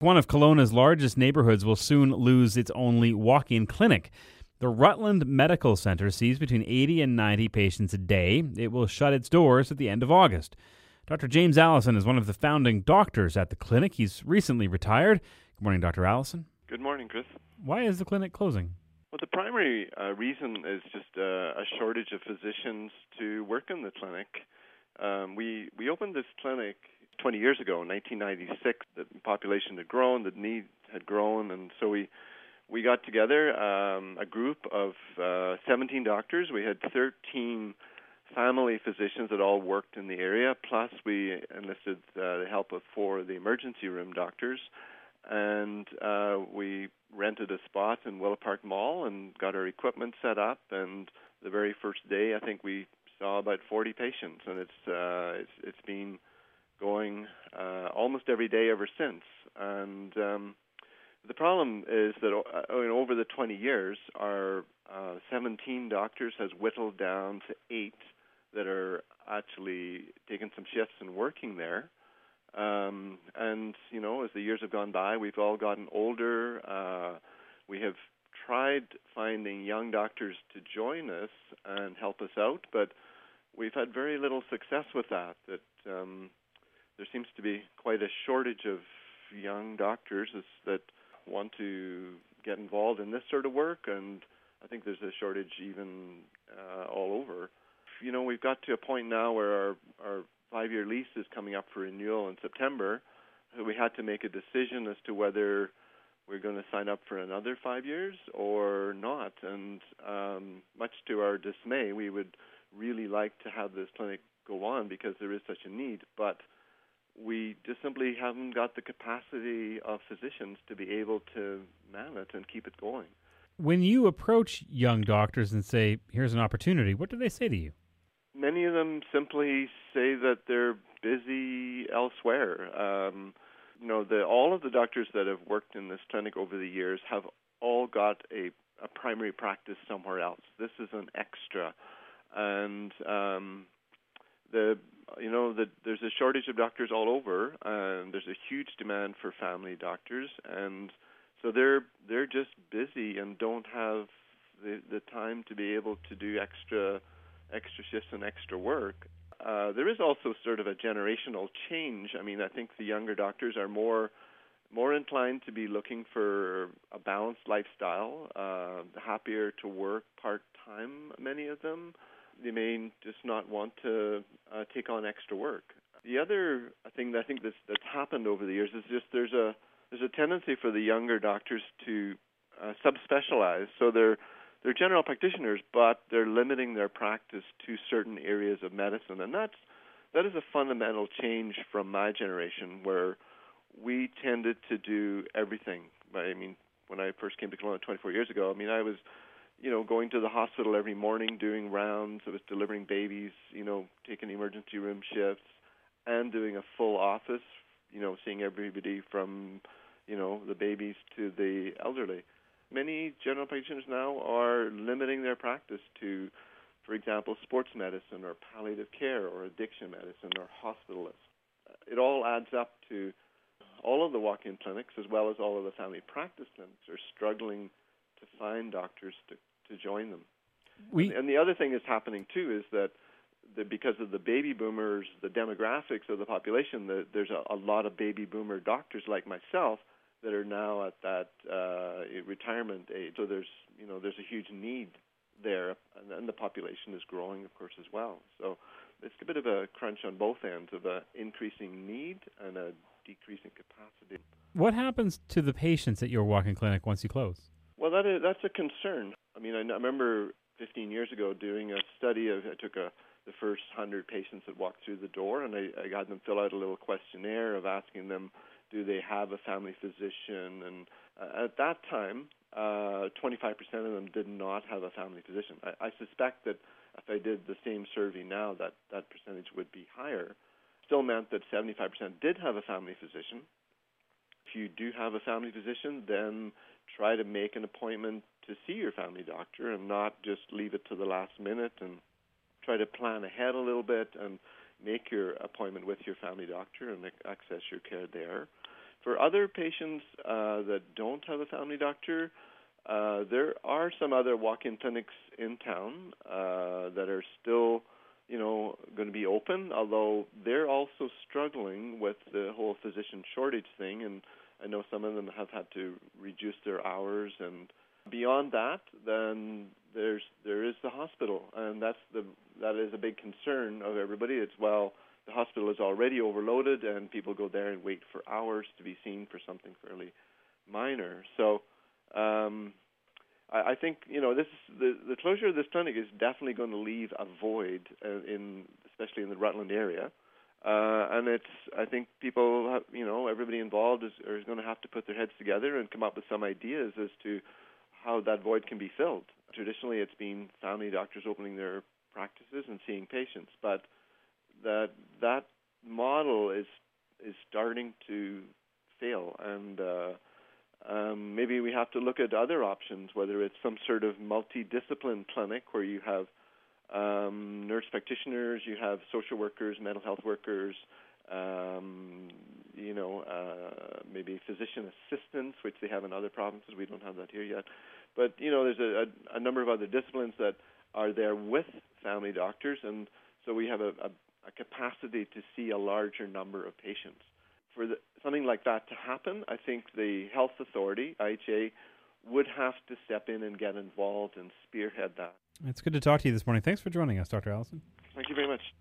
One of Kelowna's largest neighborhoods will soon lose its only walk-in clinic. The Rutland Medical Center sees between 80 and 90 patients a day. It will shut its doors at the end of August. Dr. James Allison is one of the founding doctors at the clinic. He's recently retired. Good morning, Dr. Allison. Good morning, Chris. Why is the clinic closing? Well, the primary reason is just a shortage of physicians to work in the clinic. We opened this clinic 20 years ago, in 1996. The population had grown, the need had grown, and so we got together a group of 17 doctors. We had 13 family physicians that all worked in the area, plus we enlisted the help of 4 of the emergency room doctors, and we rented a spot in Willow Park Mall and got our equipment set up, and the very first day I think we saw about 40 patients, and it's been going almost every day ever since. And the problem is that over the 20 years, our 17 doctors has whittled down to 8 that are actually taking some shifts and working there. And, you know, as the years have gone by, we've all gotten older. We have tried finding young doctors to join us and help us out, but we've had very little success with that. There seems to be quite a shortage of young doctors that want to get involved in this sort of work, and I think there's a shortage even all over. You know, we've got to a point now where our 5-year lease is coming up for renewal in September. We had to make a decision as to whether we're going to sign up for another 5 years or not. And much to our dismay, we would really like to have this clinic go on because there is such a need. But we just simply haven't got the capacity of physicians to be able to man it and keep it going. When you approach young doctors and say, here's an opportunity, what do they say to you? Many of them simply say that they're busy elsewhere. All of the doctors that have worked in this clinic over the years have all got a primary practice somewhere else. This is an extra. And there's a shortage of doctors all over, and there's a huge demand for family doctors, and so they're just busy and don't have the time to be able to do extra shifts and extra work. There is also sort of a generational change. I mean, I think the younger doctors are more inclined to be looking for a balanced lifestyle, happier to work part-time, many of them. They may just not want to take on extra work. The other thing that I think that's happened over the years is just there's a tendency for the younger doctors to subspecialize. So they're general practitioners, but they're limiting their practice to certain areas of medicine, and that is a fundamental change from my generation, where we tended to do everything. I mean, when I first came to Kelowna 24 years ago, I was going to the hospital every morning, doing rounds. I was delivering babies, taking emergency room shifts, and doing a full office, seeing everybody from, the babies to the elderly. Many general practitioners now are limiting their practice to, for example, sports medicine or palliative care or addiction medicine or hospitalists. It all adds up to all of the walk-in clinics, as well as all of the family practice clinics, are struggling to find doctors to join them. And the other thing that's happening, too, is that because of the baby boomers, the demographics of the population, there's a lot of baby boomer doctors like myself that are now at that retirement age. So there's a huge need there, and the population is growing, of course, as well. So it's a bit of a crunch on both ends of an increasing need and a decreasing capacity. What happens to the patients at your walk-in clinic once you close? Well, that's a concern. I remember 15 years ago doing a study. I took the first 100 patients that walked through the door, and I had them fill out a little questionnaire of asking them, do they have a family physician? And at that time, 25% of them did not have a family physician. I suspect that if I did the same survey now, that percentage would be higher. Still meant that 75% did have a family physician. If you do have a family physician, then try to make an appointment to see your family doctor and not just leave it to the last minute, and try to plan ahead a little bit and make your appointment with your family doctor and access your care there. For other patients that don't have a family doctor, there are some other walk-in clinics in town that are still, going to be open, although they're also struggling with the whole physician shortage thing, and I know some of them have had to reduce their hours. And beyond that, then there is the hospital, and that is a big concern of everybody. It's, the hospital is already overloaded, and people go there and wait for hours to be seen for something fairly minor. So I think the closure of this clinic is definitely going to leave a void especially in the Rutland area, and I think people have, everybody involved is going to have to put their heads together and come up with some ideas as to how that void can be filled. Traditionally, it's been family doctors opening their practices and seeing patients, but that model is starting to fail, and maybe we have to look at other options, whether it's some sort of multidiscipline clinic where you have nurse practitioners, you have social workers, mental health workers, maybe physician assistants, which they have in other provinces. We don't have that here yet. But, there's a number of other disciplines that are there with family doctors, and so we have a capacity to see a larger number of patients. For something like that to happen, I think the health authority, IHA, would have to step in and get involved and spearhead that. It's good to talk to you this morning. Thanks for joining us, Dr. Allison. Thank you very much.